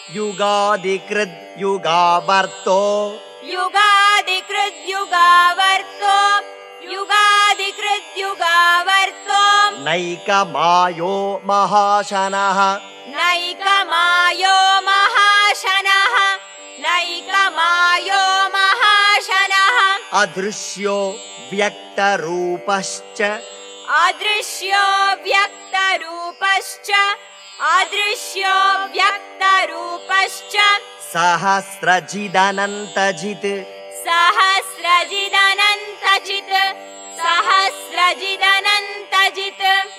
युगादिकृद् युगावर्तो युगादिकृद् युगावर्तो युगादिकृद् युगावर्तो नैकमायो महाशनः नैकमायो महाशनः नैकमायो महाशनः अदृश्यो व्यक्तरूपश्च अदृश्यो व्यक्तरूपश्च अदृश्यो व्यक्तरूपश्च सहस्रजिदनन्तजित् सहस्रजिदनन्तजित् सहस्रजिदनन्तजित्